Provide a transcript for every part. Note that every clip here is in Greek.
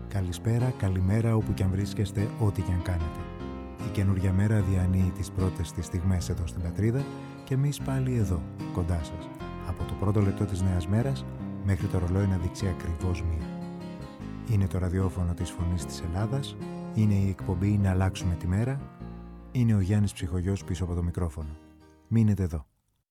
Καλησπέρα, καλημέρα όπου και αν βρίσκεστε, ό,τι και αν κάνετε. Η καινούργια μέρα διανύει τις πρώτες της στιγμές εδώ στην πατρίδα και εμείς πάλι εδώ, κοντά σας. Από το πρώτο λεπτό της νέας μέρας μέχρι το ρολόι να δείξει ακριβώς 1. Είναι το ραδιόφωνο της Φωνής της Ελλάδας, είναι η εκπομπή «Να αλλάξουμε τη μέρα», είναι ο Γιάννης Ψυχογιός πίσω από το μικρόφωνο. Μείνετε εδώ.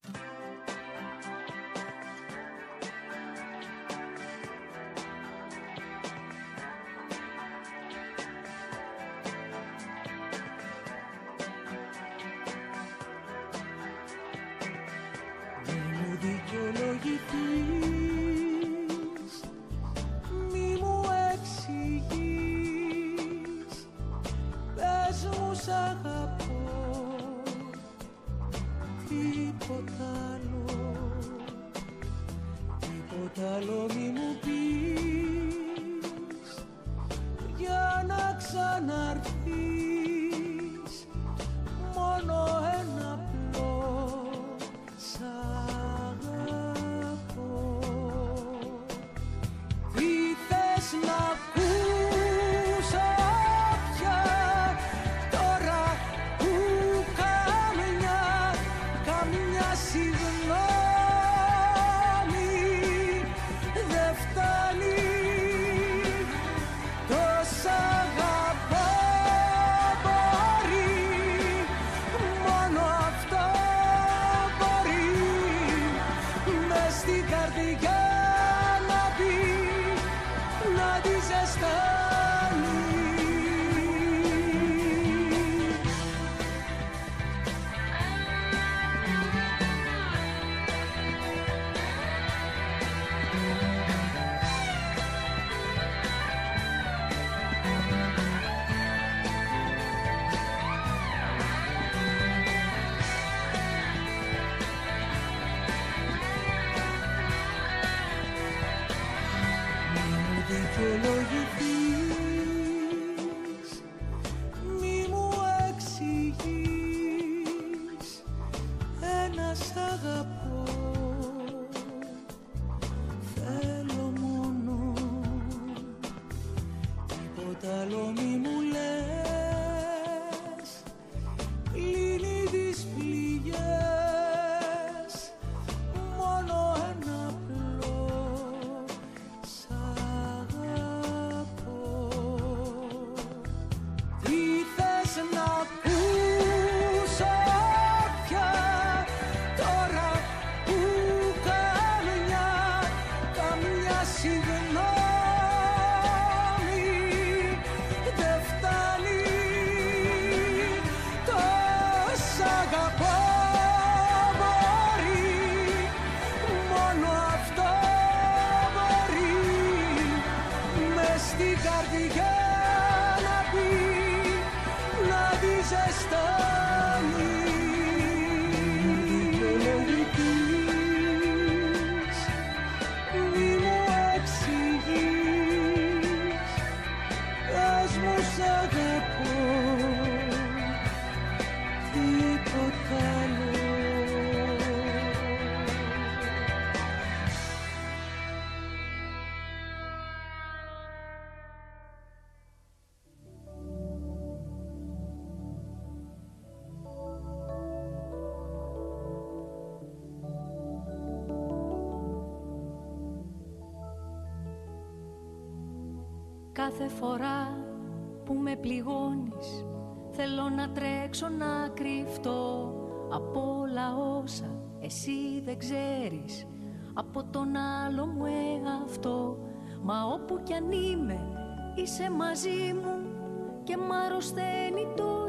Κάθε φορά που με πληγώνεις θέλω να τρέξω να κρυφτώ από όλα όσα εσύ δεν ξέρεις από τον άλλο μου εαυτό. Μα όπου κι αν είμαι είσαι μαζί μου και μ' αρρωσταίνει το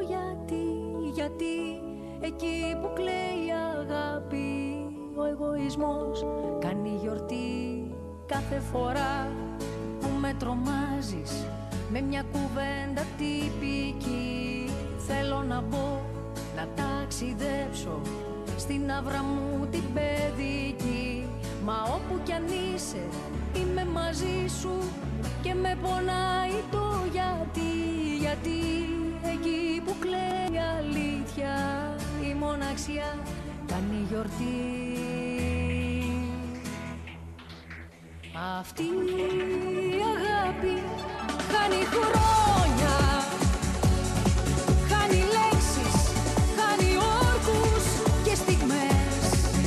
γιατί εκεί που κλαίει η αγάπη ο εγωισμός κάνει γιορτή. Κάθε φορά που με τρομάζεις με μια κουβέντα τυπική θέλω να μπω να ταξιδέψω στην άβρα μου την παιδική. Μα όπου κι αν είσαι είμαι μαζί σου και με πονάει το γιατί εκεί που κλαίει η αλήθεια η μοναξιά κάνει γιορτή. Αυτή η αγάπη χάνει χρόνια, χάνει λέξεις, χάνει όρκους και στιγμές.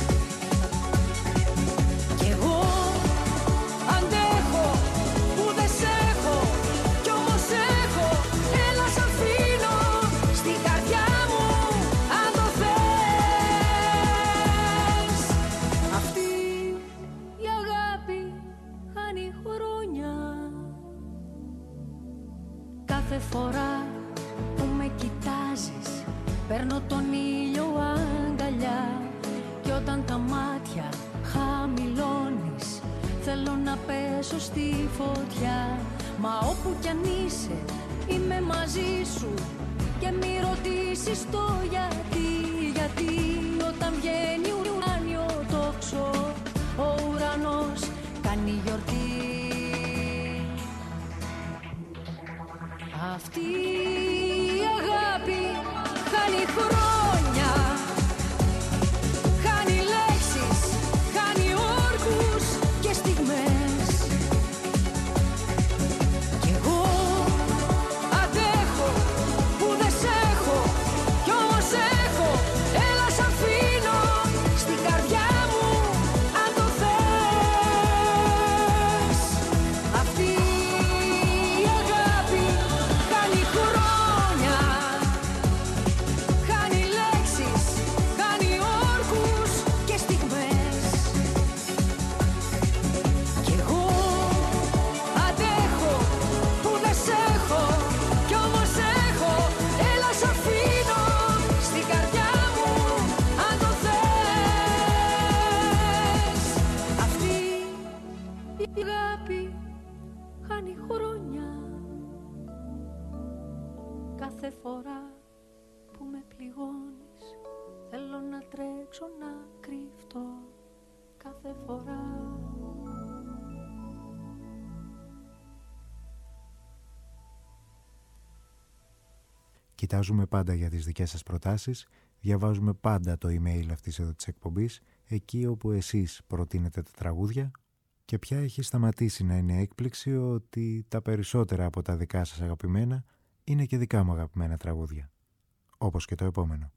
Κι εγώ αντέχω που δεν σ' έχω, κι όμως έχω. Έλα σ' αφήνω στην καρδιά μου αν το θες. Αυτή η αγάπη χάνει χρόνια. Κάθε φορά που με κοιτάζεις παίρνω τον ήλιο αγκαλιά. Κι όταν τα μάτια χαμηλώνεις θέλω να πέσω στη φωτιά. Μα όπου κι αν είσαι είμαι μαζί σου και μη ρωτήσεις το γιατί. Γιατί όταν βγαίνει ουράνιο τόξο ο ουρανός κάνει γιορτή. Αυτή η αγάπη χάνει χρόνια, χάνει λέξεις, χάνει όρκους και στιγμές. Κι εγώ αντέχω που δεν σ' έχω, κι όμως έχω. Έλα σ' αφήνω στην καρδιά μου αν το θες. Αυτή η αγάπη χάνει χρόνια, χάνει λέξεις, χάνει όρκους και στιγμές. Κι εγώ αντέχω που δεν σ' έχω, κι όμως έχω. Έλα σ' αφήνω στην καρδιά μου αν το θες. Αυτή η αγάπη χάνει χρόνια. Κάθε φορά που με πληγώνεις θέλω να τρέξω να κρυφτώ. Κάθε φορά. Κοιτάζουμε πάντα για τις δικές σας προτάσεις, διαβάζουμε πάντα το email αυτής εδώ της εκπομπής, εκεί όπου εσείς προτείνετε τα τραγούδια, και πια έχει σταματήσει να είναι έκπληξη ότι τα περισσότερα από τα δικά σας αγαπημένα είναι και δικά μου αγαπημένα τραγούδια. Όπως και το επόμενο.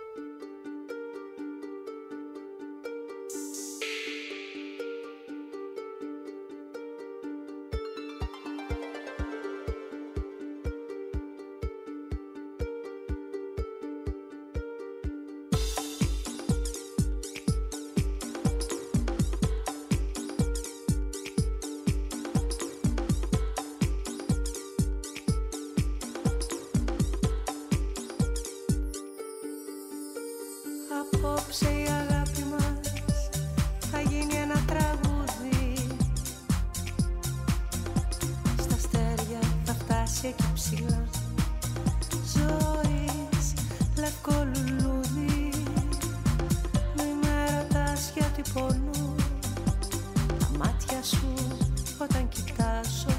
Απόψε η αγάπη μας θα γίνει ένα τραγούδι. Στα αστέρια θα φτάσει εκεί ψηλά. Ζωής λευκό λουλούδι. Μη με ρωτάς γιατί πονούν τα μάτια σου όταν κοιτάζω.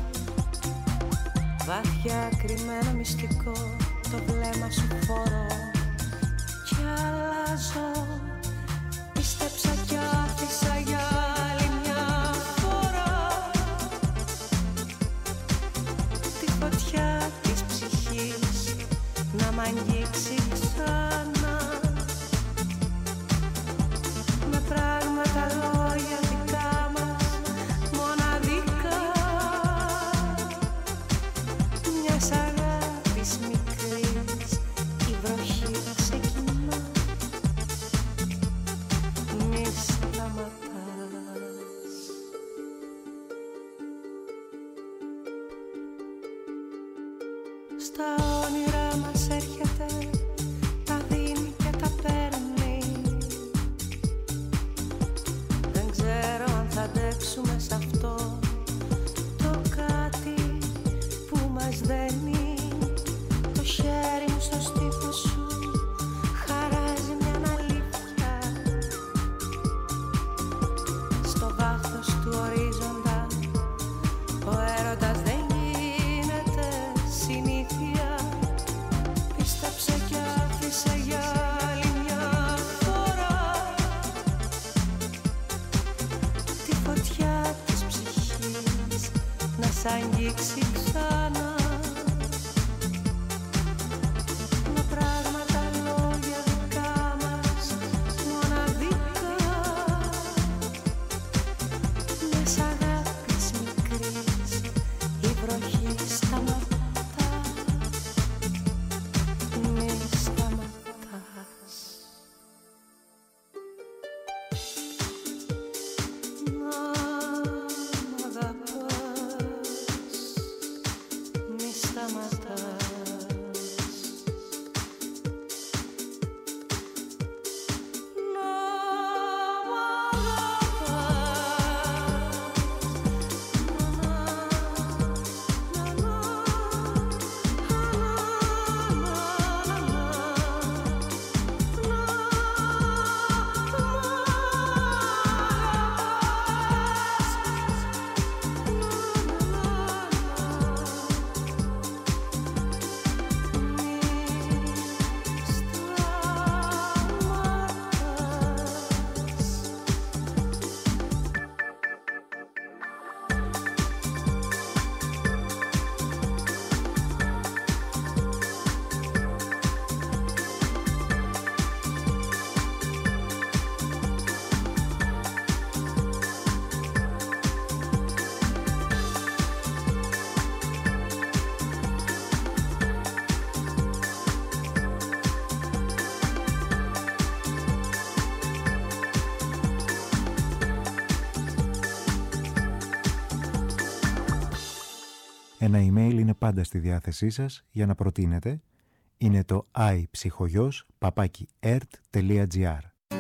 Βάθια κρυμμένο μυστικό το βλέμμα σου φορώ. Κι αλλάζω, πίστεψα κι άφησα για άλλη μια φορά τη φωτιά της ψυχής να μ' αγγίξει ξανά με πράγματα λόγια δικά μας μοναδικά μιας αγάπης μικρής η βροχή ξεκινά. Μη σταματάς. Στα όνειρά μας έρχεται, τα δίνει και τα παίρνει. Δεν ξέρω αν θα αντέξουμε σ' αυτό το κάτι που μας δένει. Το χέρι μου στο στήθο σου χαράζει μια αλήθεια. Στο βάθος του ορίζοντα ο έρωτας δεν γίνεται συνήθεια. Πίστεψε κι άφησε για άλλη μια φορά τη φωτιά της ψυχής να σ' αγγίξει ξανά. Ένα email είναι πάντα στη διάθεσή σας για να προτείνετε. Είναι το iPsychogos@ert.gr.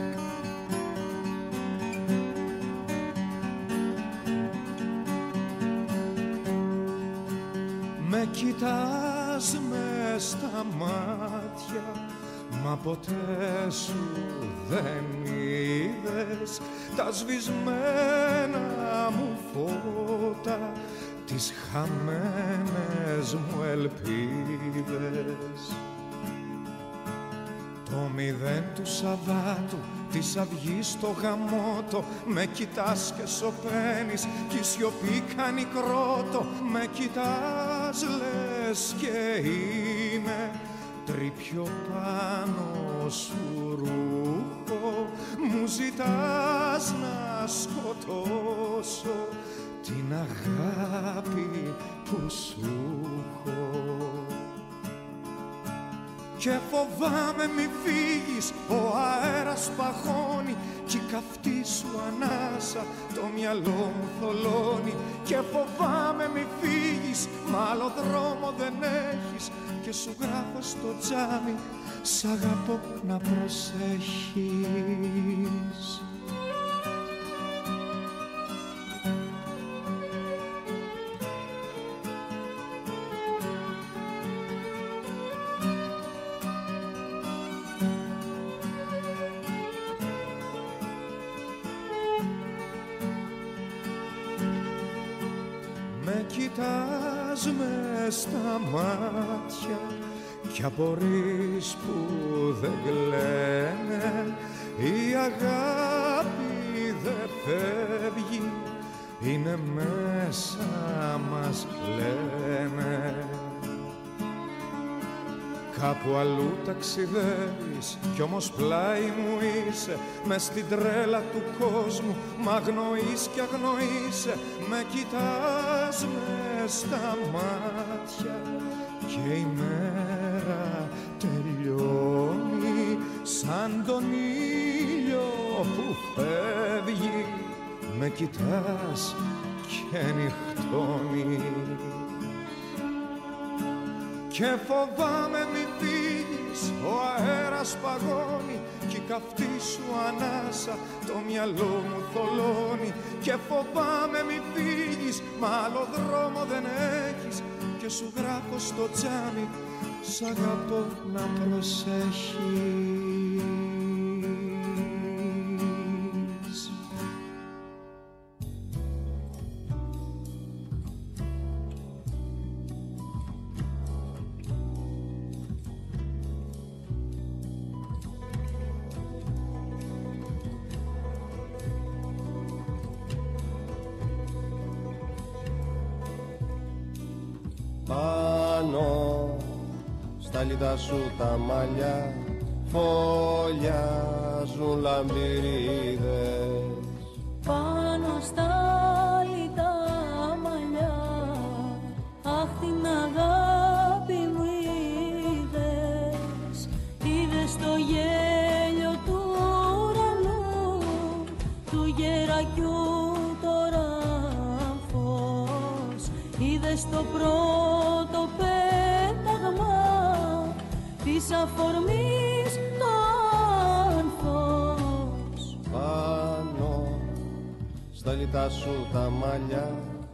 Με κοιτάς μες στα μάτια, μα ποτέ σου δεν είδες τα σβησμένα μου φώτα, τις χαμένες μου ελπίδες. Το μηδέν του Σαββάτου, της αυγής στο γαμότο, με κοιτάς και σωπαίνεις κι η σιωπή κάνει κρότο. Με κοιτάς λες και είναι τρίπιο πάνω σου ρούχο, μου ζητάς να σκοτώσω την αγάπη που σου έχω. Και φοβάμαι μη φύγεις, ο αέρας παγώνει κι η καυτή σου ανάσα το μυαλό μου θολώνει. Και φοβάμαι μη φύγεις, μ' άλλο δρόμο δεν έχεις και σου γράφω στο τζάμι, σ' αγαπώ να προσέχεις. Κοιτάς μες στα μάτια κι απορείς που δεν κλαίνε. Η αγάπη δεν φεύγει, είναι μέσα μας λένε. Κάπου αλλού ταξιδεύεις κι όμως πλάι μου είσαι, μες στην τρέλα του κόσμου μ' αγνοείς κι αγνοείσαι. Με κοιτάς μες στα μάτια και η μέρα τελειώνει σαν τον ήλιο που φεύγει. Με κοιτάς και νυχτώνει. Και φοβάμαι μη φύγεις, ο αέρας παγώνει κι η καυτή σου ανάσα το μυαλό μου θολώνει. Και φοβάμαι μη φύγεις, μ' άλλο δρόμο δεν έχεις και σου γράφω στο τζάμι, σ' αγαπώ να προσέχεις. Στα λιτά σου τα μαλλιά φωλιάζουν λαμπυρίδες. Πάνω στα λιτά μαλλιά, αχ την αγάπη μου είδες. Είδες το γέλιο του ουρανού, του γερακιού τώρα φως. Είδες το πρώτο πέταγμα της αφορμής το άνθος. Πάνω στα λιτά σου τα μαλλιά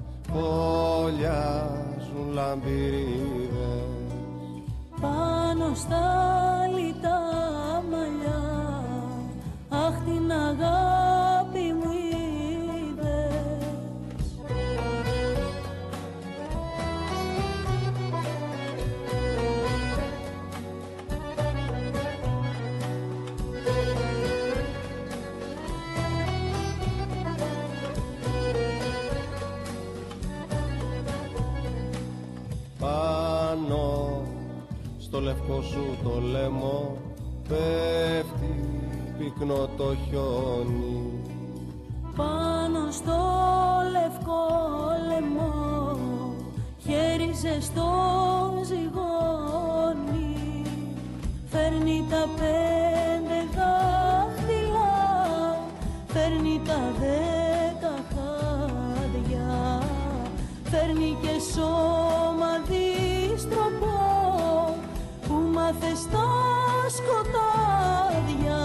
φωλιάζουν λαμπυρίδες. Πάνω στα λιτά μαλλιά, αχ την αγάπη μου είδες. Στο λευκό σου το λαιμό πέφτει πυκνό το χιόνι. Πάνω στο λευκό λαιμό χέρι ζεστό ζυγώνει. Φέρνει τα 5 δάχτυλα, φέρνει τα 10 χάδια, φέρνει και σώμα τρόπο που μάθες τα σκοτάδια.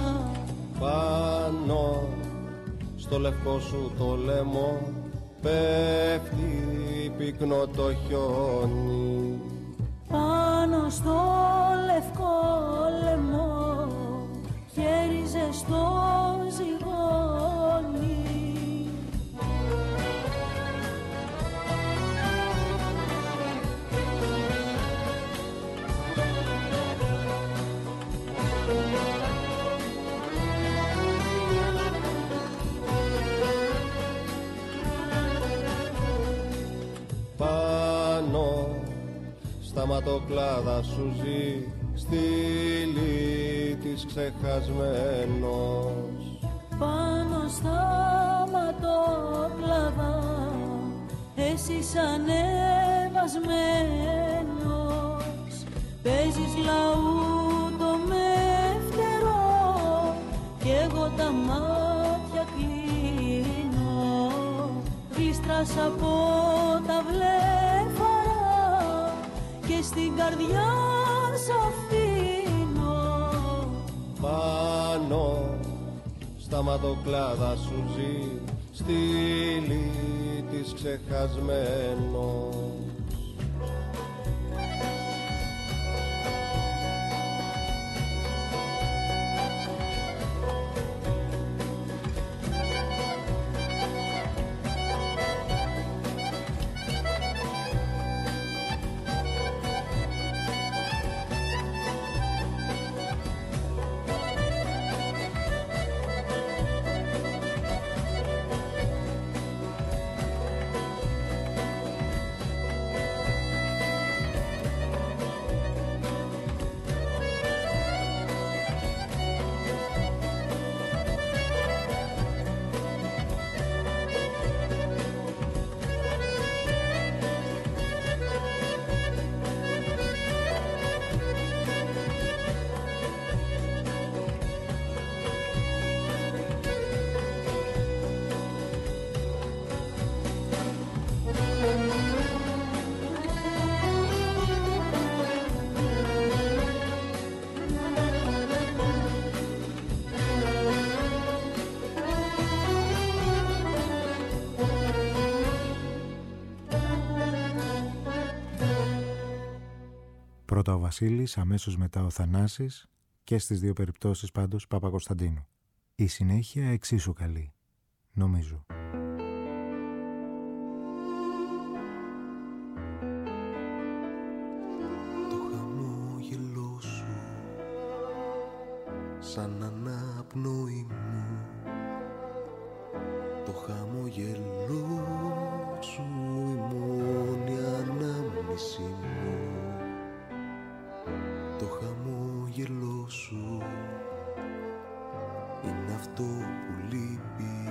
Πάνω στο λευκό σου το λαιμό πέφτει πυκνό το χιόνι. Πάνω στο λευκό λαιμό χέριζε στο ζυγόνι. Πάνω στα ματοκλάδα σου ζει στήλη της ξεχασμένος. Πάνω στα ματοκλάδα εσύ ανεβασμένος παίζεις λαούτο με φτερό κι εγώ τα μάτια κλείνω γλίστρας από τα βλέφαρα και στην καρδιά σ' αφήνω. Πάνω στα ματοκλάδα σου ζει στήλη της ξεχασμένος. Πρώτα ο Βασίλης, αμέσως μετά ο Θανάσης και στις δύο περιπτώσεις πάντως Παπακοσταντίνου. Η συνέχεια εξίσου καλή, νομίζω. Το χαμόγελό σου σαν αναπνοή μου, το χαμόγελό σου η μόνη ανάμνηση μου. Το χαμόγελό σου είναι αυτό που λείπει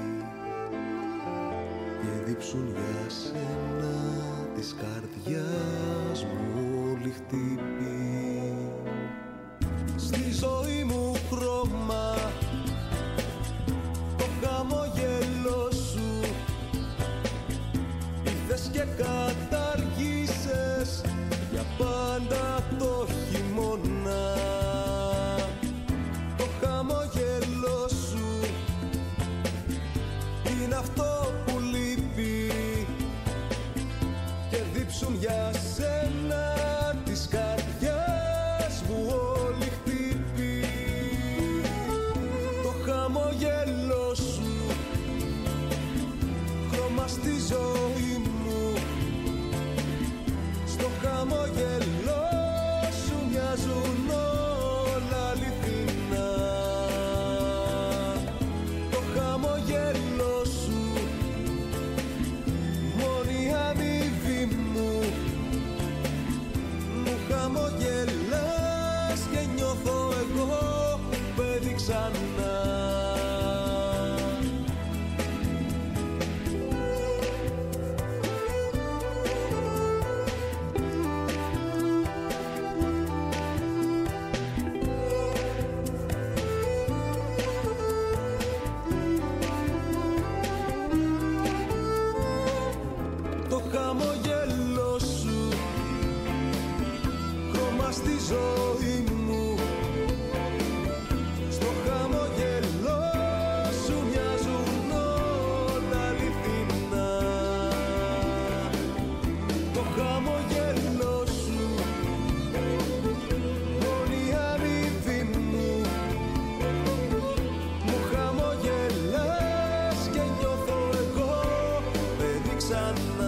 και δίψουν για σένα της καρδιάς μου όλη χτύπη. Στη ζωή μου χρώμα το χαμόγελό σου ήρθες και καταργήσες για πάντα το χειμώνα. Το χαμόγελό σου είναι αυτό που λείπει και δίψουν για σένα της καρδιάς μου όλη χτύπη. Το χαμόγελό σου χρώμα στη ζωή μου, στο χαμόγελό σου μοιάζουν όλα αληθινά. Το χαμόγελό σου μόνη αμοιβή μου, μου χαμογελάς και νιώθω εγώ παιδί ξανά. Το χαμόγελό σου στη ζωή μου. Στο χαμογελό σου μοιάζουν όλα αληθινά. Το χαμογελό σου όλη η αμοιβή μου. Μου χαμογελάς και νιώθω εγώ παιδί ξανά.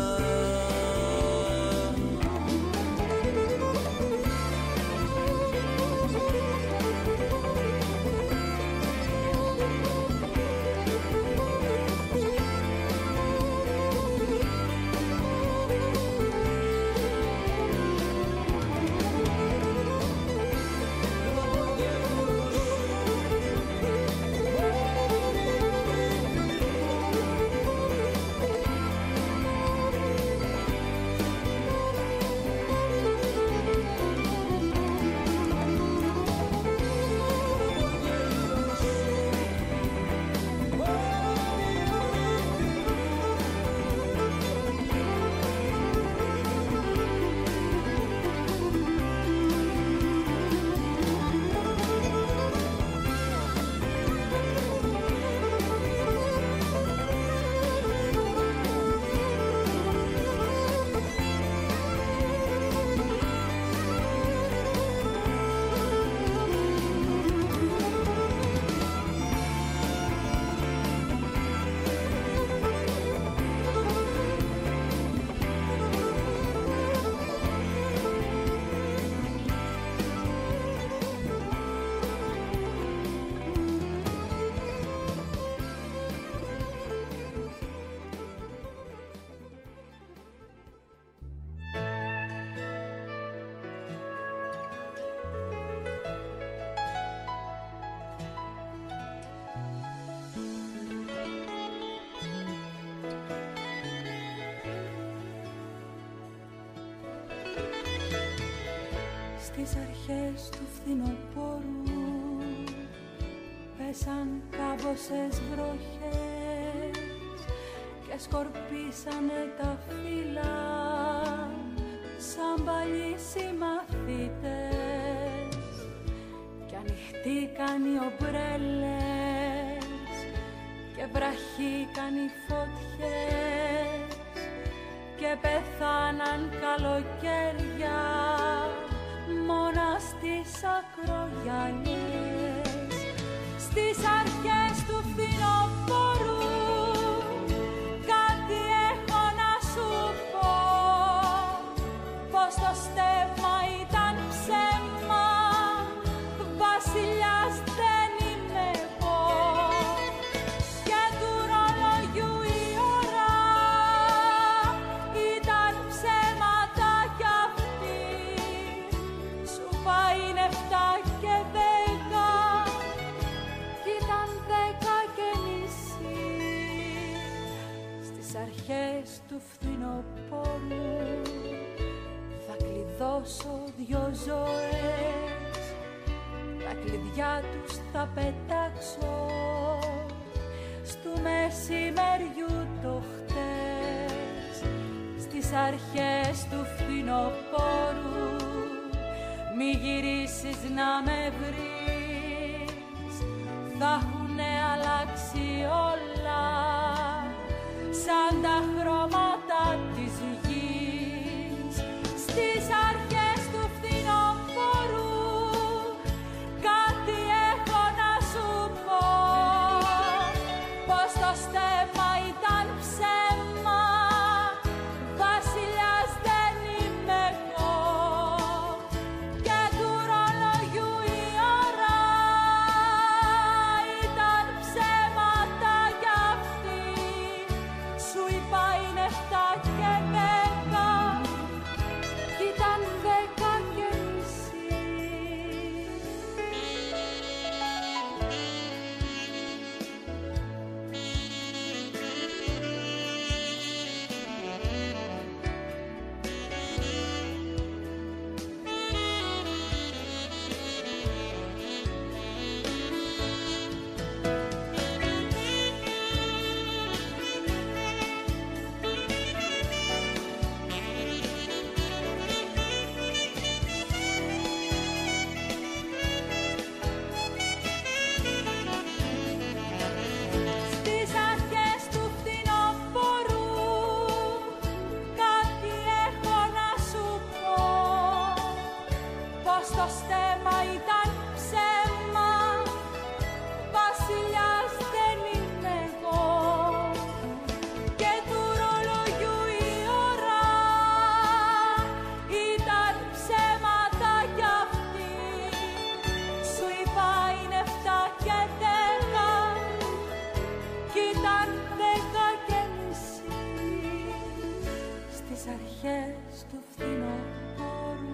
Στις αρχές του φθινοπόρου πέσαν κάμποσες βροχές και σκορπίσανε τα φύλλα σαν παλιοί συμμαθητές κι ανοιχτήκαν οι ομπρέλες και βραχήκαν οι φωτιές και πεθάναν καλοκαίρια μόνα στις ακρογιαλιές. Στις αρχές του φθινοπόρου κάτι έχω να σου πω, πως το στέμμα ήταν ψέμα, βασιλιάς δεν είμαι εγώ και του ρολογιού η ώρα ήταν ψέματα κι αυτή. Σου πάει 7 και 10 κι ήταν 10 και μισή. Στις αρχές του φθινοπόρου θα κλειδώσω 2 ζωές, τα κλειδιά τους θα πετάξω στου μεσημεριού το χτες. Στις αρχές του φθινοπόρου μη γυρίσεις να με βρεις, θα έχουνε αλλάξει όλα σαν τα χρώματα της γης. Στις αρχές του φθινοπόρου κάτι έχω να σου πω, πως το στέμμα ήταν ψέμα, βασιλιάς δεν είμαι εγώ και του ρολογιού η ώρα ήταν ψέματα κι αυτή. Σου είπα είναι 7 τις αρχές του φθινοπόρου.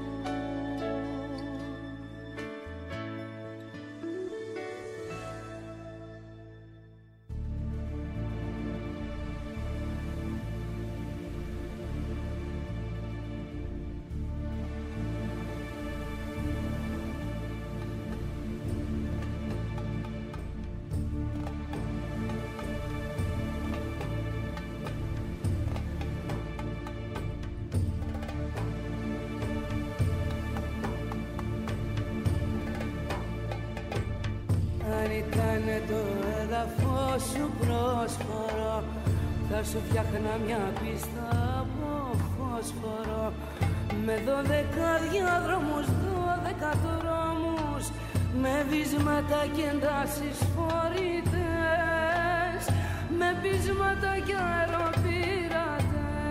Σου πρόσφορο, θα σου φτιάχνα μια πίστα από φόσφορο με 12 διάδρομους, 12 δρόμους, με βίσματα και εντάσεις φορητές, με πείσματα και αεροπειρατές.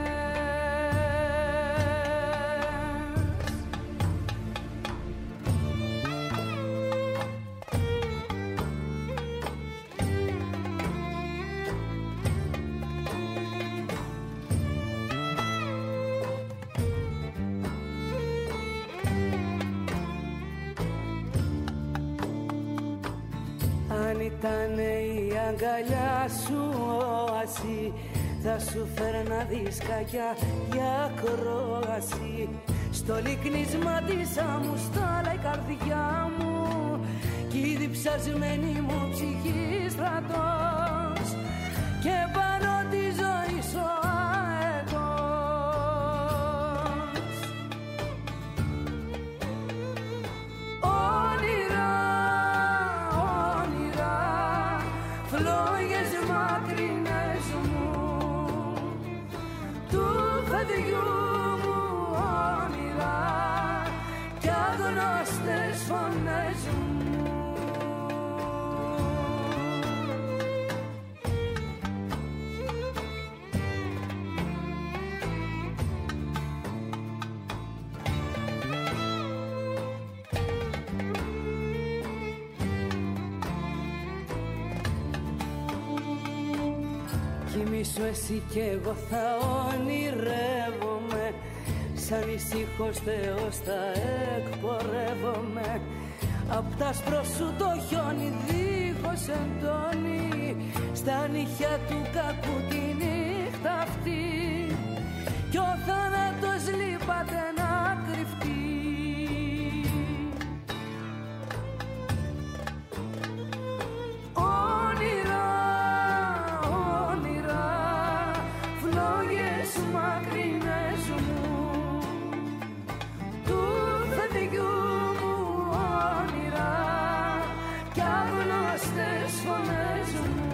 Ήτανε η αγκαλιά σου όαση, θα σου φέρνα δισκάκια για ακρόαση. Στο λυκνίσμα της αμουστάλα η καρδιά μου κι η διψασμένη μου ψυχή στρατός και πάνω τη ζωή σου αετός. Φλόγες μακρινές μου του παιδιού μου όνειρα κι αγνώστες φωνές μου. Κοιμήσου εσύ κι εγώ θα ονειρεύομαι, σαν ησύχος Θεός θα εκπορεύομαι. Απ' τ' άσπρο σου το χιόνι δίχως εντόνι, στα νύχια του κακού τη νύχτα αυτή κι ο θάνατος λείπατε να κρυφτεί. Μακρινές μου του παιδιού μου όνειρα κι αγνώστες φωνές μου.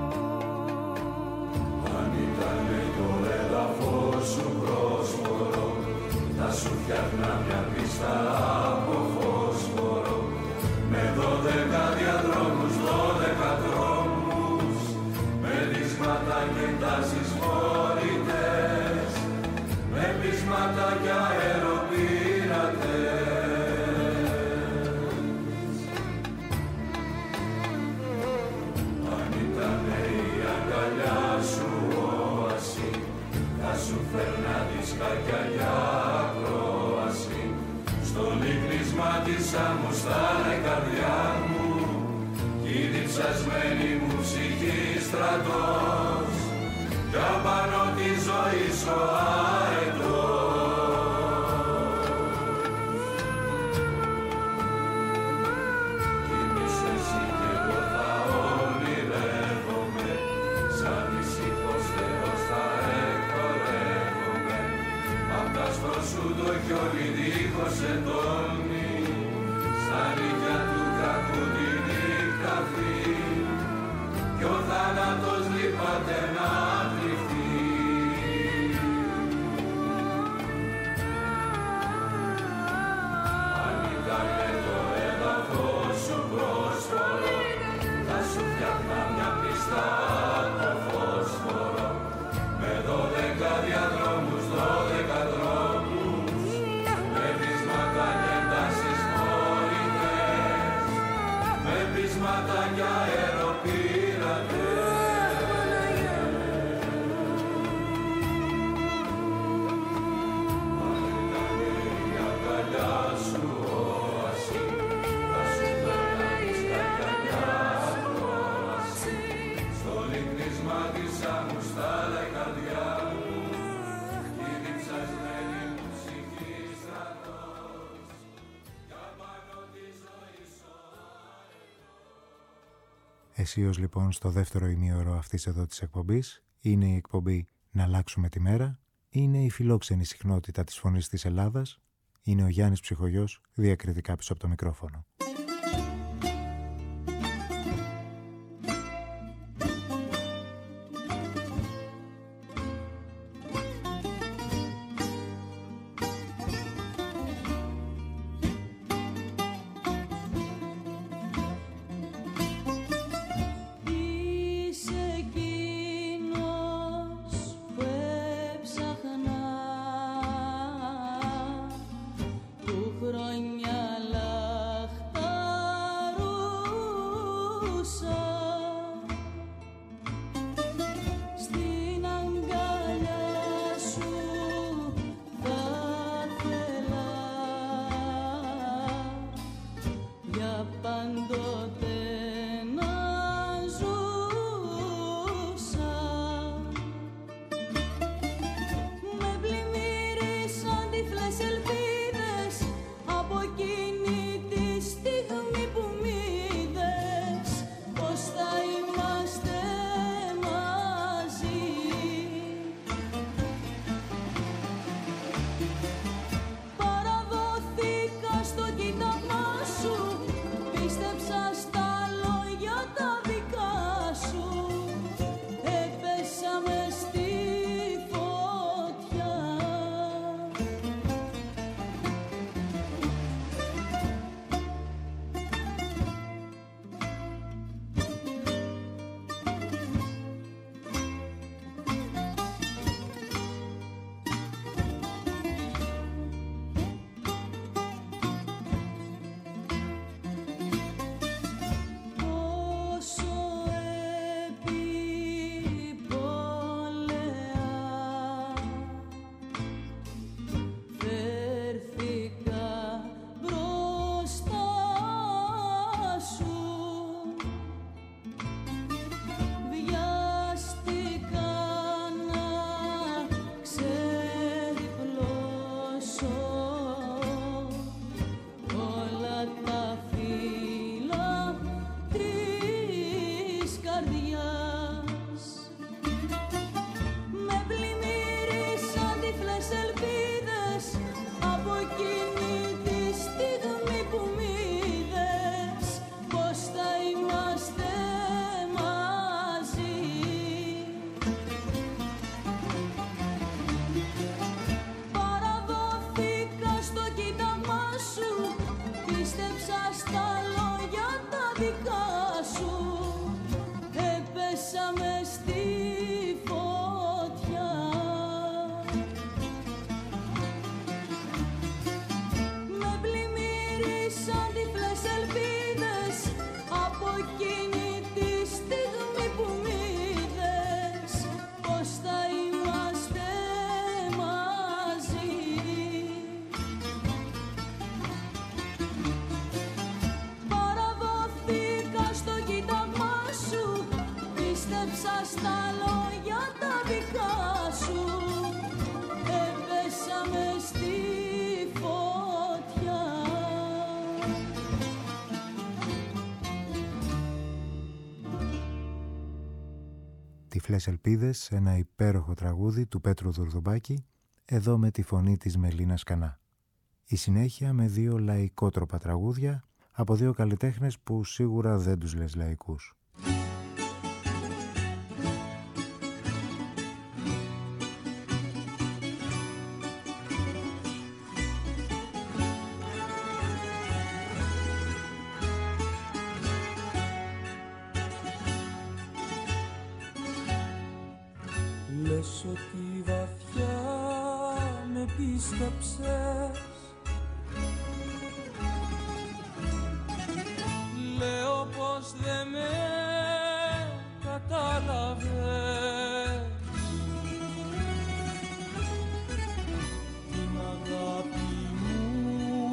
Αν ήτανε το έδαφος σου πρόσφορο, θα σου φτιάχνα μια πίστα από φόσφορο με 12 διαδρόμους, 12 δρόμους, με δυσμάτα και τάσεις φορητές, με πείσματα κι αεροπειρατές. Αν ήτανε η αγκαλιά σου όαση, θα σου φέρνα δισκάκια για ακρόαση. Στο λυκνίσμα της αμουστάλα η καρδιά μου κι η διψασμένη μου ψυχή στρατός κι απάνω τη ζωή σου αετός. Κοιμήσου εσύ κι εγώ θα ονειρεύομαι, σαν ησύχος Θεός θα εκπορεύομαι. Απ' τ' άσπρο σου το χιόνι δίχως εντόνι, στα νύχια του κακού τη νύχτα αυτή κι ο θάνατος λείπατε να κρυφτεί. Αν ήτανε το έδαφος σου πρόσφορο, θα σου φτιάχνα μια πίστα από φόσφορο με 12 διαδρόμους, 12 δρόμους, με πείσματα και εντάσεις φορητές, με πείσματα κι αεροπειρατές. Εσείως λοιπόν στο δεύτερο ημίωρο αυτής εδώ της εκπομπής είναι η εκπομπή «Να αλλάξουμε τη μέρα», είναι η φιλόξενη συχνότητα της Φωνής της Ελλάδας, είναι ο Γιάννης Ψυχογιός διακριτικά πίσω από το μικρόφωνο. Τυφλές Ελπίδες, ένα υπέροχο τραγούδι του Πέτρου Δουρδουμπάκη, εδώ με τη φωνή της Μελίνας Κανά. Η συνέχεια με δύο λαϊκότροπα τραγούδια από δύο καλλιτέχνες που σίγουρα δεν τους λες λαϊκούς. Λες ότι βαθιά με πίστεψες, λέω πως δεν με κατάλαβες. Την αγάπη μου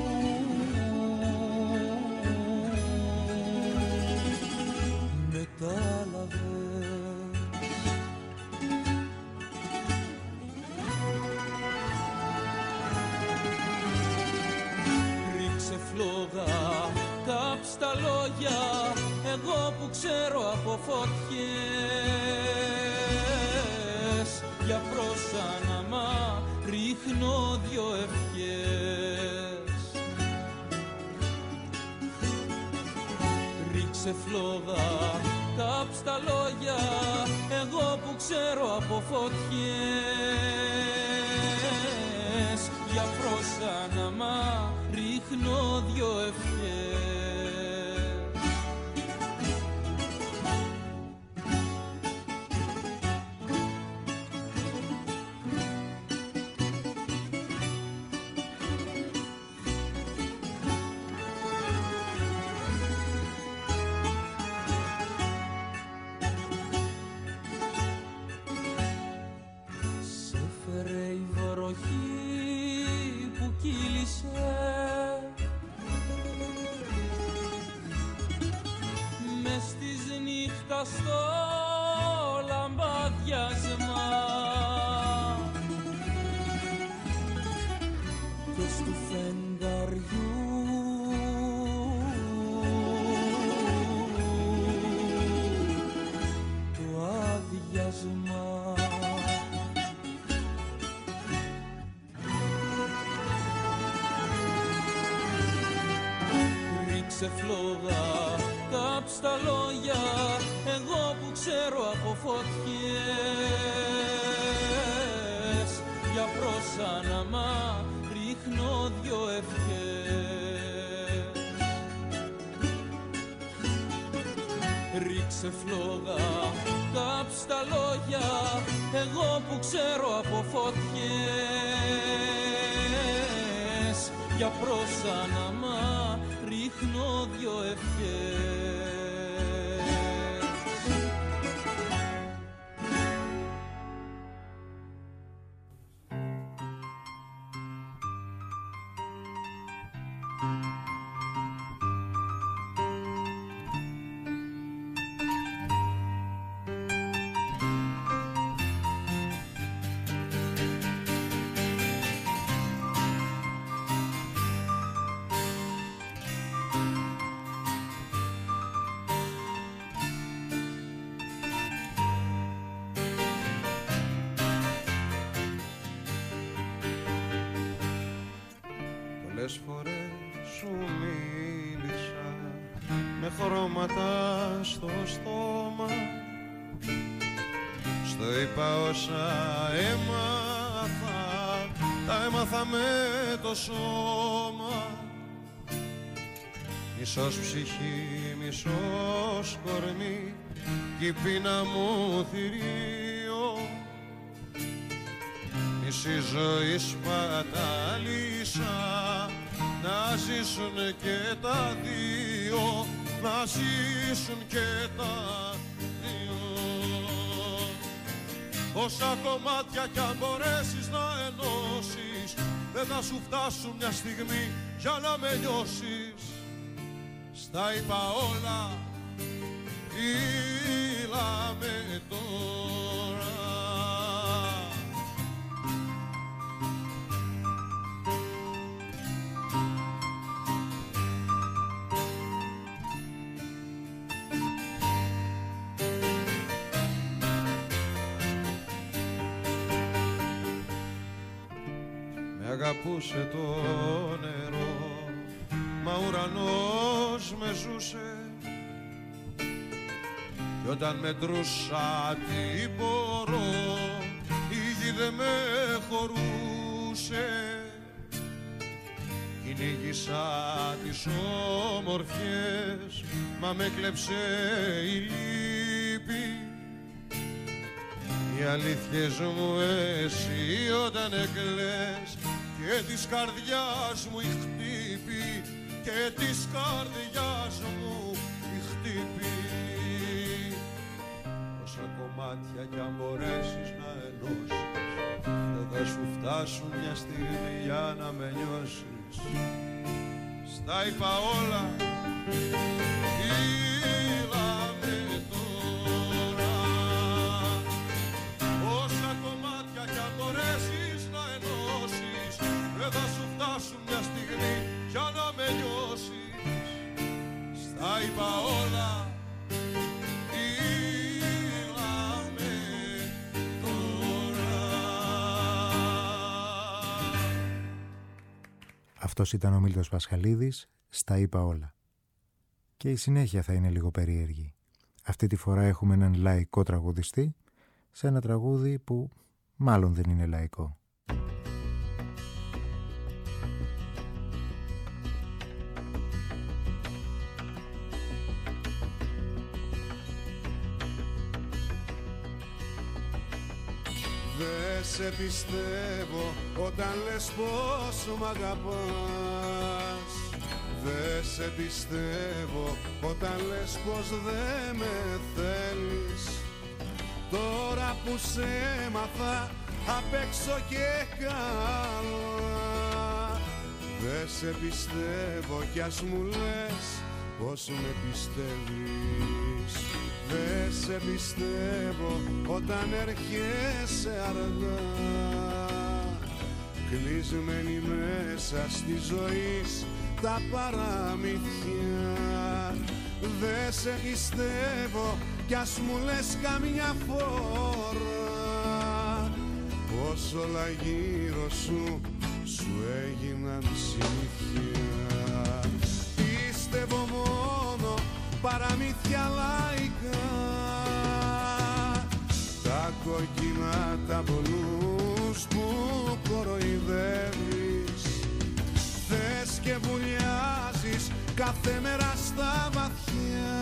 μετάλαβες. εγώ που ξέρω από φωτιές, για πρόσαναμα ρίχνω δυο ευχές. Ρίξε φλόγα, κάψ' τα λόγια, εγώ που ξέρω από φωτιές, για πρόσαναμα ρίχνω δυο ευχές. Στο λαμπαδιάσμα και στου φεγγαριού το άδειασμα. Ρίξε φλόγα, κάψ' τα λόγια, εγώ που ξέρω από φωτιές, για πρόσαναμα ρίχνω δυο ευχές. Ρίξε φλόγα, κάψ' τα λόγια, εγώ που ξέρω από φωτιές, για πρόσαναμα ρίχνω δυο ευχές. Πολλές φορές σου μίλησα με χρώματα στο στόμα, στο είπα όσα έμαθα, τα έμαθα με το σώμα. Μισός ψυχή, μισός κορμί, κι η πείνα μου θηρίο, μισή ζωή σπατάλησα, να ζήσουν και τα δύο, να ζήσουν και τα δύο. Όσα κομμάτια κι αν μπορέσεις να ενώσεις, δεν θα σου φτάσουν μια στιγμή για να με νιώσεις. Στα είπα όλα, φίλα με τώρα. Αγαπούσε το νερό, μα ουρανός με ζούσε, κι όταν μετρούσα τι μπορώ, η γη δεν με χωρούσε. Κυνήγησα τις όμορφιες, μα με κλέψε η λύπη. Οι αλήθειες μου εσύ όταν εκλαις, και της καρδιάς μου η χτύπη, και της καρδιάς μου η χτύπη. Όσα κομμάτια κι αν μπορέσεις να ενώσεις, δεν θα σου φτάσουν μια στιγμή για να με νιώσεις. Στα είπα όλα, φίλα με τώρα. Όσα κομμάτια κι αν μπορέσεις να ενώσεις, δεν θα σου φτάσουν μια στιγμή για να με νιώσεις. Στα είπα όλα, Αυτός ήταν ο Μίλτος Πασχαλίδης, στα είπα όλα. Και η συνέχεια θα είναι λίγο περίεργη. Αυτή τη φορά έχουμε έναν λαϊκό τραγουδιστή σε ένα τραγούδι που μάλλον δεν είναι λαϊκό. Δε σε πιστεύω όταν λες πως μ' αγαπάς. Δε σε πιστεύω όταν λες πως δεν με θέλεις. Τώρα που σε έμαθα απ' έξω και καλά, δε σε πιστεύω κι ας μου λες πως με πιστεύεις. Δε σε πιστεύω όταν έρχεσαι αργά, κλεισμένη μέσα στη ζωή τα παραμυθιά. Δε σε πιστεύω κι ας μου λες καμιά φορά πως όλα γύρω σου έγιναν συνήθεια. Πίστευω μόνο παραμύθια λαϊκά, τα κόκκινα τα πολλούς που κοροϊδεύεις. Θες και βουλιάζεις κάθε μέρα στα βαθιά,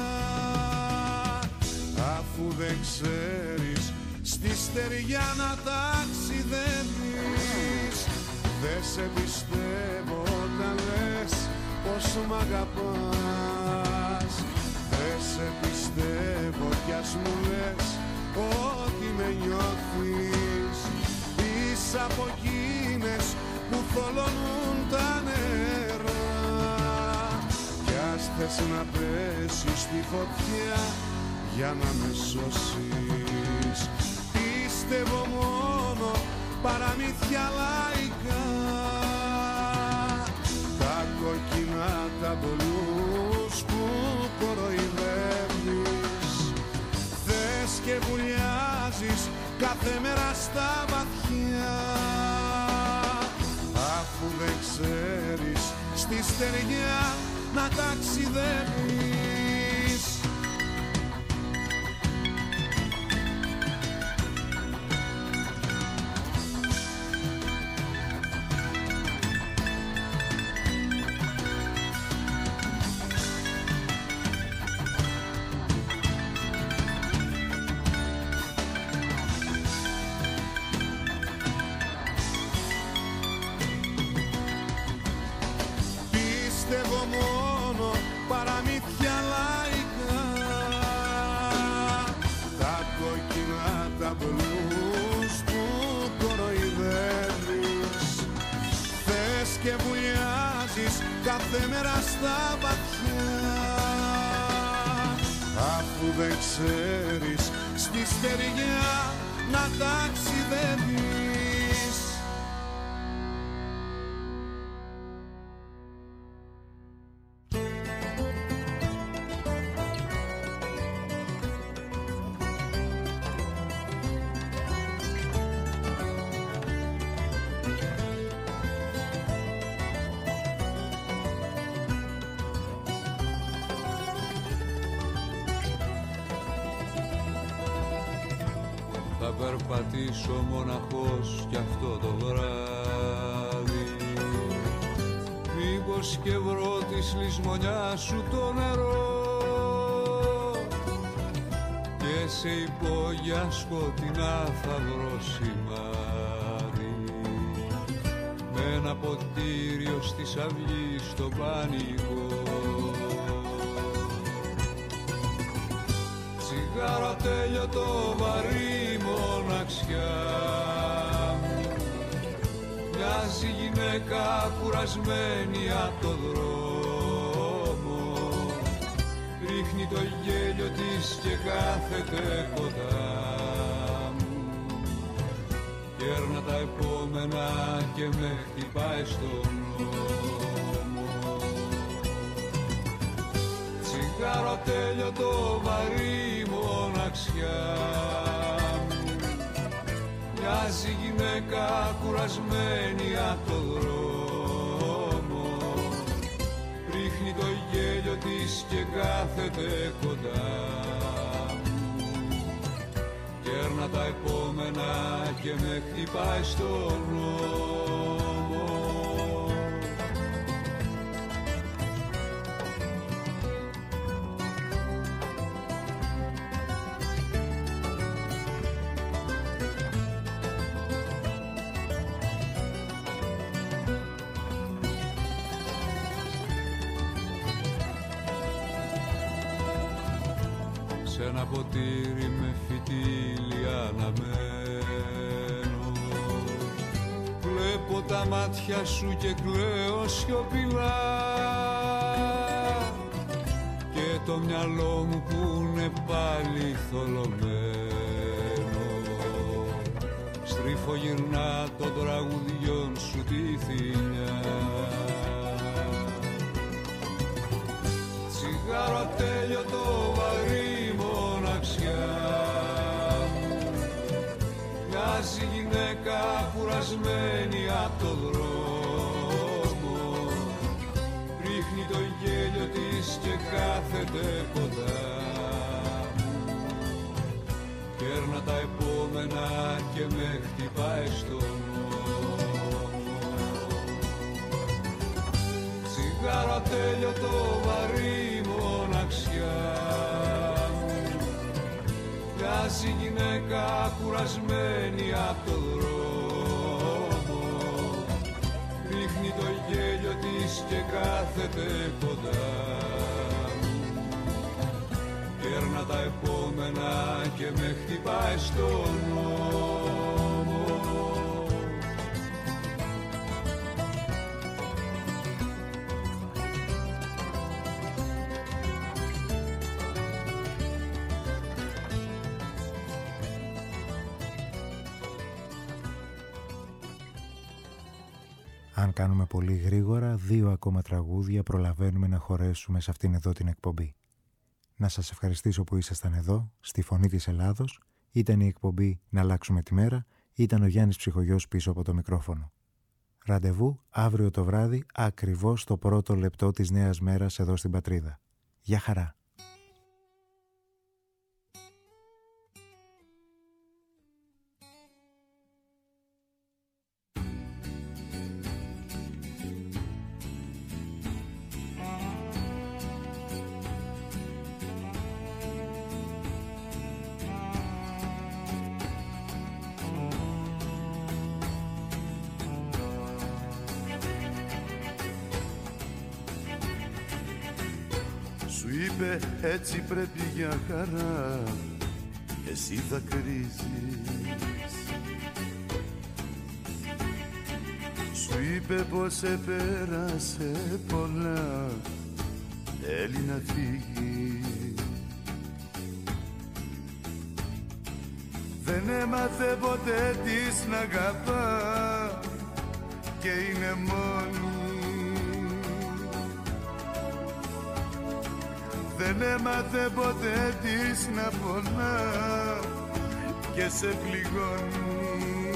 αφού δεν ξέρεις στη στεριά να ταξιδεύεις. Δε σε πιστεύω όταν λες πως μ' αγαπάς. Δε σε πιστεύω κι ας μου λες ότι με νιώθεις. Είσαι από εκείνες που θολώνουν τα νερά, κι ας θες να πέσεις στη φωτιά για να με σώσεις. Πίστευω μόνο παραμύθια λαϊκά, τα κόκκινα τα πολλούς που κοροϊδεύεις. Θες και βουλιάζεις κάθε μέρα στα βαθιά, αφού δεν ξέρεις στη στεριά να ταξιδεύεις. Πιστεύω μόνο παραμύθια λαϊκά, τα κόκκινα τα μπλούς που κοροϊδεύεις. Θες και βουλιάζεις κάθε μέρα στα βαθιά, αφού δεν ξέρεις στη στεριά να ταξιδεύεις. Θα περπατήσω μοναχός κι αυτό το βράδυ, μήπως και βρω της λησμονιάς σου το νερό, και σε υπόγεια σκοτεινά θα βρω σημάδι, με ένα ποτήριο στις αυγή στο πανικό. Τσιγάρο τέλειωτο βαρύ μοναξιά μου, μοιάζει γυναίκα κουρασμένη απ' το δρόμο, ρίχνει το γέλιο της και κάθεται κοντά μου, κέρνα τα επόμενα και με χτυπάει στον νόμο. Τσιγάρο τέλειωτο βαρύ μοναξιά μου, μοιάζει γυναίκα κουρασμένη απ' το δρόμο, κάθεται κοντά μου. Κέρνα τα επόμενα και με χτυπάει στον νόμο. Σ' ένα ποτήρι με φυτίλι αναμένω. Βλέπω τα μάτια σου και κλαίω σιωπηλά. Και το μυαλό μου που είναι πάλι θολωμένο στρίφω γυρνά των τραγουδιών σου τη θηλιά. Τσιγάρο ατέλειωτο βαρύ μοναξιά μου. Μοιάζει γυναίκα κουρασμένη απ' το δρόμο. Ρίχνει το γέλιο της και κάθεται κοντά μου. Κέρνα τα επόμενα και με χτυπάει στον νόμο. Τσιγάρο ατέλειωτο βαρύ μοναξιά μου. Μοιάζει γυναίκα κουρασμένη απ' το δρόμο. Ρίχνει το γέλιο της και κάθεται κοντά μου. Κέρνα τα επόμενα και με χτυπάει στον νόμο. Αν κάνουμε πολύ γρήγορα, 2 ακόμα τραγούδια προλαβαίνουμε να χωρέσουμε σε αυτήν εδώ την εκπομπή. Να σας ευχαριστήσω που ήσασταν εδώ, στη Φωνή της Ελλάδος. Ήταν η εκπομπή «Να αλλάξουμε τη μέρα», ήταν ο Γιάννης Ψυχογιός πίσω από το μικρόφωνο. Ραντεβού αύριο το βράδυ, ακριβώς το πρώτο λεπτό της νέας μέρας εδώ στην Πατρίδα. Γεια χαρά! Σου είπε έτσι πρέπει για χαρά, εσύ θα κρίζεις. Σου είπε πως επέρασε πολλά, θέλει να φύγει. Δεν έμαθε ποτέ της να αγαπά και είναι μόνη. Δεν έμαθε ποτέ της να πονά και σε πληγώνει.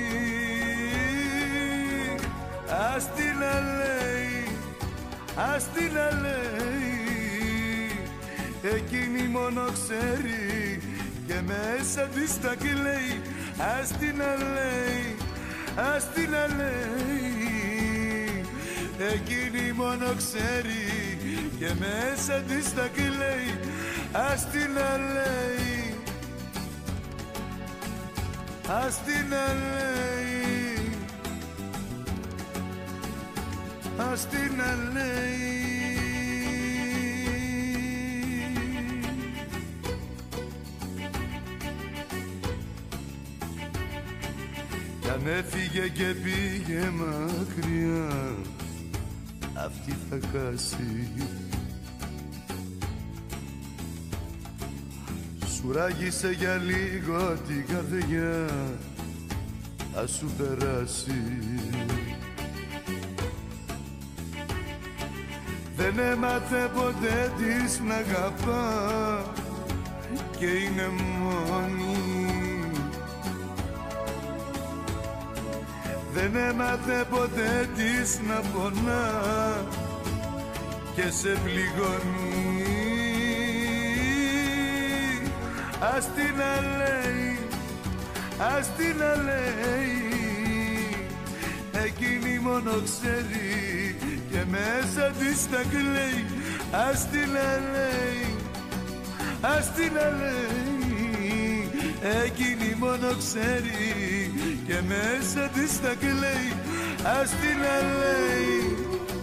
Ας την να λέει, ας την να λέει, εκείνη μόνο ξέρει και μέσα της τα κλαίει. Ας την να λέει, ας την να λέει, εκείνη μόνο ξέρει και μέσα της τα κλαίει. Ας την να λέει, ας την να λέει, ας την να λέει. Κι αν έφυγε και πήγε μακριά, αυτή θα χάσει. Σου ράγισε για λίγο την καρδιά, θα σου περάσει. Δεν έμαθε ποτέ της να αγαπά και είναι μόνη. Δεν έμαθε ποτέ της να πονά και σε πληγώνει. ας την αλέει, ας την αλέει. Εκείνη μόνο ξέρει και μέσα της τα κλαίει. Ας την αλέει, ας την αλέει. Εκείνη μόνο ξέρει και μέσα της τα κλαίει. Ας την αλέει,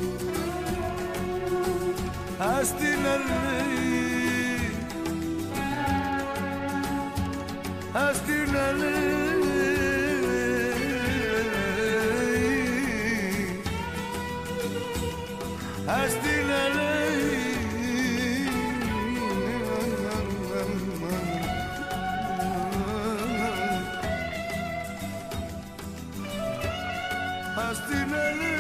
ας την αλέει, ας την αλέει, ας την αλέει. Ας την αλέει.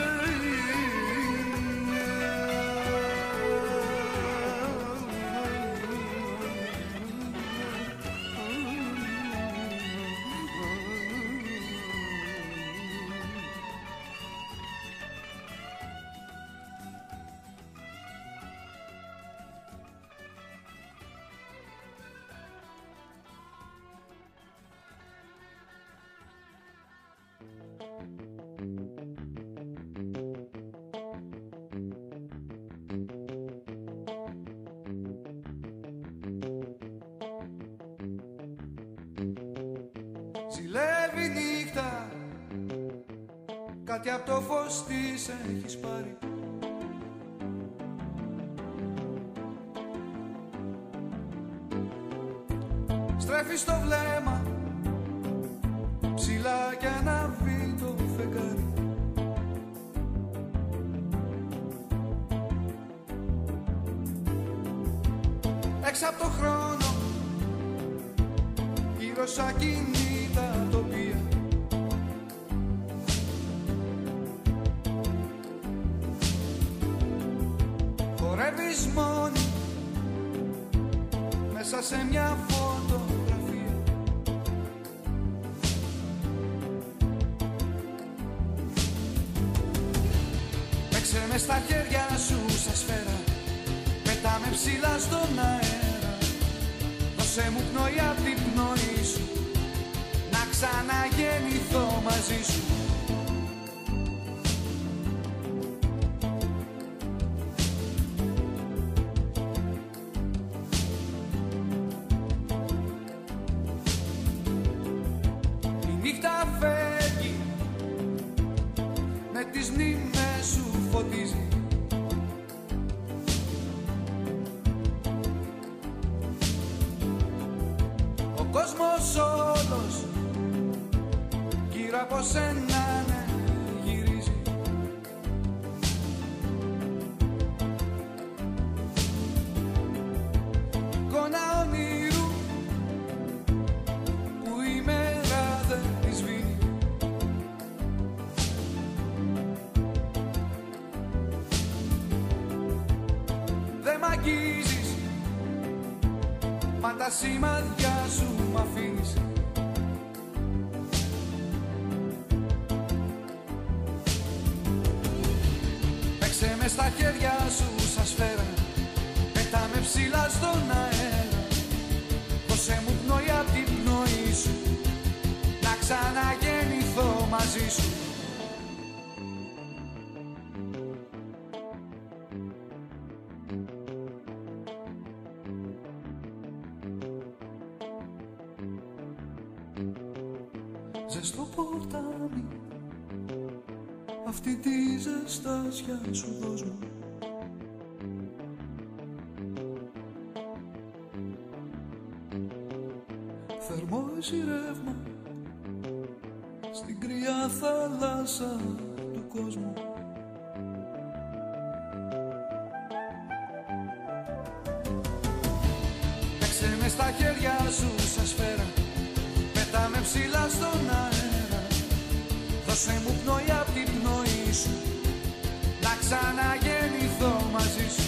Ζηλεύει νύχτα, κάτι απ' το φως της έχεις πάρει. Στρέφεις το βλέμμα ψηλά κι ανάβει το φεγγάρι. Έξω απ' το χρόνο, γύρω σ' ακίνητα τοπία. Χορεύεις μόνη μέσα σε μια φωτογραφία. Παίξε με στα χέρια σου σαν σφαίρα, πετάμε ψηλά στον αέρα. Δώσε μου πνοή απ' την πνοή σου, να ξαναγεννηθώ μαζί σου. Η νύχτα φεύγει, με τις μνήμες σου φωτίζει. Ο κόσμος όλος γύρω από σένα ναι, γυρίζει. Εικόνα όνειρου που η μέρα δεν τη σβήνει. Δεν μ' αγγίζεις, μα τα σημάδια σου μ' αφήνεις. Παίξε με στα χέρια σου σαν σφαίρα, πετάμε ψηλά στον αέρα. Δώσε μου πνοή απ' την πνοή σου, να ξαναγεννηθώ μαζί σου. Ζεστό ποτάμι, αυτή τη ζεστάσια σου δώσ' μου. Θερμό εσύ ρεύμα, στην κρύα θάλασσα του κόσμου. Παίξε με στα χέρια σου σαν σφαίρα, πετάμε ψηλά στον αέρα. Δώσε μου πνοή απ' την πνοή σου, να ξαναγεννηθώ μαζί σου.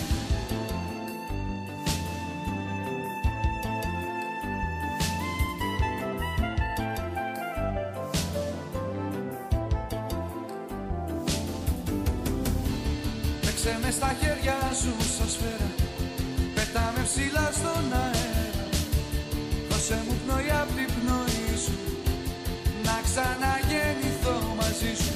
Παίξε με στα χέρια σου σαν σφαίρα, πετάμε ψηλά στον αέρα. δώσε μου πνοή απ' την πνοή σου, να ξαναγεννηθώ μαζί σου.